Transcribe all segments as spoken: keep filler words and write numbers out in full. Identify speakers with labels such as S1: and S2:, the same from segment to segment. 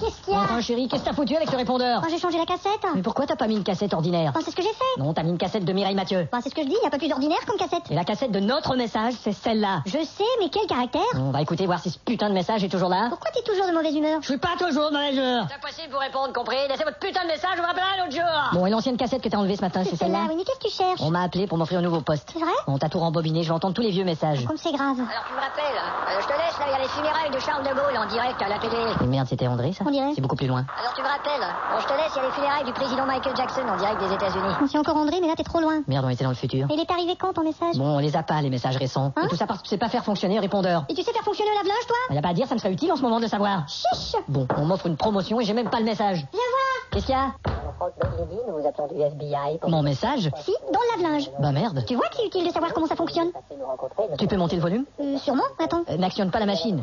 S1: qu'est-ce qu'il y a?
S2: Enfin, chérie, qu'est-ce que t'as foutu avec ce répondeur?
S1: Quand j'ai changé la cassette.
S2: Mais pourquoi t'as pas mis une cassette ordinaire?
S1: Ben, c'est ce que j'ai fait.
S2: Non, t'as mis une cassette de Mireille Mathieu.
S1: Ben, c'est ce que je dis, y a pas plus d'ordinaire comme cassette.
S2: Et la cassette de notre message, c'est celle-là.
S1: Je sais, mais quel caractère?
S2: On va écouter voir si ce putain de message est toujours là.
S1: Pourquoi t'es toujours de mauvaise humeur?
S2: Je suis pas toujours de mauvaise humeur.
S3: C'est impossible de vous répondre, compris? Laissez votre putain de message, je vous rappellerai un autre jour.
S2: Bon, et l'ancienne cassette que t'as enlevée ce matin, c'est celle-là?
S1: Oui, mais qu'est-ce que tu cherches?
S2: On m'a appelé pour m'offrir un nouveau poste.
S1: C'est vrai?
S2: On t'a tout rembobiné, je vais entendre tous les vieux messages.
S1: Comme c'est grave.
S3: Alors tu me rappelles, euh, je te laisse, là, il y a les funérailles de Charles de Gaulle en direct à la télé.
S2: Et merde, c'était André, ça?
S1: On dirait.
S2: C'est beaucoup plus loin.
S3: Alors tu me rappelles, bon, je te laisse, il y a les funérailles du président Michael Jackson en direct des États-Unis.
S1: On s'est encore André, mais là t'es trop loin.
S2: Merde, on était dans le futur.
S1: Et il est arrivé quand ton message?
S2: Bon, on les a pas, les messages récents.
S1: Hein?
S2: Et tout ça parce que tu sais pas faire fonctionner le répondeur.
S1: Et tu sais faire fonctionner le lave-linge, toi?
S2: Y a pas à dire, ça me serait utile en ce moment de savoir.
S1: Chiche!
S2: Bon, on m'offre une promotion et j'ai même pas le message.
S1: Viens voir!
S2: Qu'est-ce qu'il y a?
S3: Franck Benjedine, nous vous attendons du F B I pour
S2: Mon message?
S1: Si, dans le lave-linge.
S2: Bah merde.
S1: Tu vois que c'est utile de savoir comment ça fonctionne?
S3: nous rencontrer.
S2: Tu peux monter le volume?
S1: Euh, sûrement, attends.
S2: Euh, N'actionne pas la machine.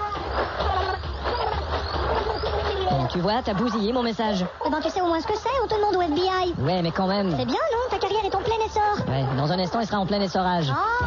S2: Bon, tu vois, t'as bousillé mon message.
S1: Eh ben tu sais au moins ce que c'est, on te demande au F B I.
S2: Ouais, mais quand même.
S1: C'est bien, non? Ta carrière est en plein essor.
S2: Ouais, dans un instant, il sera en plein essorage.
S1: Ah!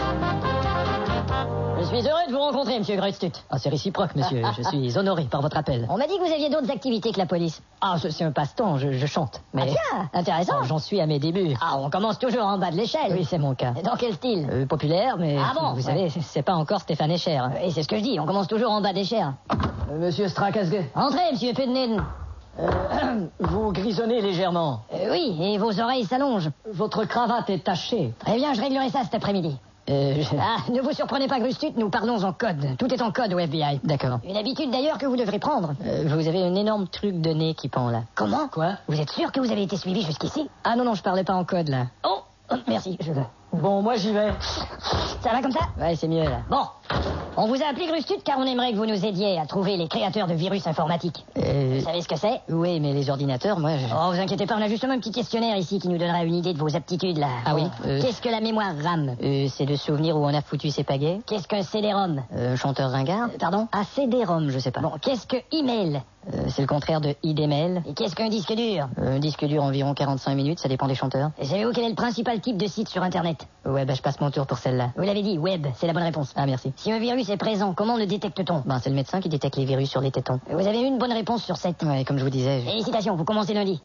S2: Je suis heureux de vous rencontrer, monsieur Grutstut. Ah, c'est réciproque, monsieur. Je suis honoré par votre appel.
S3: On m'a dit que vous aviez d'autres activités que la police.
S2: Ah, c'est un passe-temps, je, je chante. Mais...
S3: Ah tiens, intéressant.
S2: Oh, j'en suis à mes débuts.
S3: Ah, on commence toujours en bas de l'échelle.
S2: Oui, c'est mon cas.
S3: Et dans quel style?
S2: Euh, populaire, mais
S3: Ah bon,
S2: vous
S3: ouais.
S2: savez, c'est pas encore Stéphane Escher.
S3: Et c'est ce que je dis, on commence toujours en bas d'échelle.
S2: Euh, monsieur Strakasge.
S3: Entrez, monsieur Pednen.
S2: Euh, vous grisonnez légèrement.
S3: Euh, oui, et vos oreilles s'allongent.
S2: Votre cravate est tachée.
S3: Très bien, je réglerai ça cet après-midi.
S2: Euh, je...
S3: Ah, ne vous surprenez pas, Grutstut, nous parlons en code. Tout est en code au F B I.
S2: D'accord.
S3: Une habitude d'ailleurs que vous devrez prendre.
S2: Euh, vous avez un énorme truc de nez qui pend là.
S3: Comment?
S2: Quoi?
S3: Vous êtes sûr que vous avez été suivi jusqu'ici?
S2: Ah non, non, je parlais pas en code là.
S3: Oh, oh, merci, je veux.
S2: Bon, moi j'y vais.
S3: Ça va comme ça?
S2: Ouais, c'est mieux là.
S3: Bon, on vous a appelé Grutstut car on aimerait que vous nous aidiez à trouver les créateurs de virus informatiques.
S2: Euh...
S3: Vous savez ce que c'est?
S2: Oui, mais les ordinateurs, moi... Je...
S3: Oh, vous inquiétez pas, on a justement un petit questionnaire ici qui nous donnera une idée de vos aptitudes, là.
S2: Ah
S3: Bon.
S2: oui, euh-
S3: Qu'est-ce que la mémoire RAM?
S2: Euh, c'est de souvenirs où on a foutu ses pagaies.
S3: Qu'est-ce qu'un C D-ROM?
S2: Euh, chanteur ringard.
S3: Euh, Pardon?
S2: Ah, C D-ROM, je sais pas.
S3: Bon, qu'est-ce que email?
S2: Euh, c'est le contraire de I D M L.
S3: Et qu'est-ce qu'un disque dur?
S2: Euh, un disque dur environ quarante-cinq minutes, ça dépend des chanteurs.
S3: Et savez-vous quel est le principal type de site sur Internet?
S2: Ouais, bah je passe mon tour pour celle-là.
S3: Vous l'avez dit, web, c'est la bonne réponse.
S2: Ah, merci.
S3: Si un virus est présent, comment le détecte-t-on?
S2: Ben, c'est le médecin qui détecte les virus sur les tétons.
S3: Vous avez une bonne réponse sur sept.
S2: Ouais, comme je vous disais... je-
S3: Félicitations, vous commencez lundi.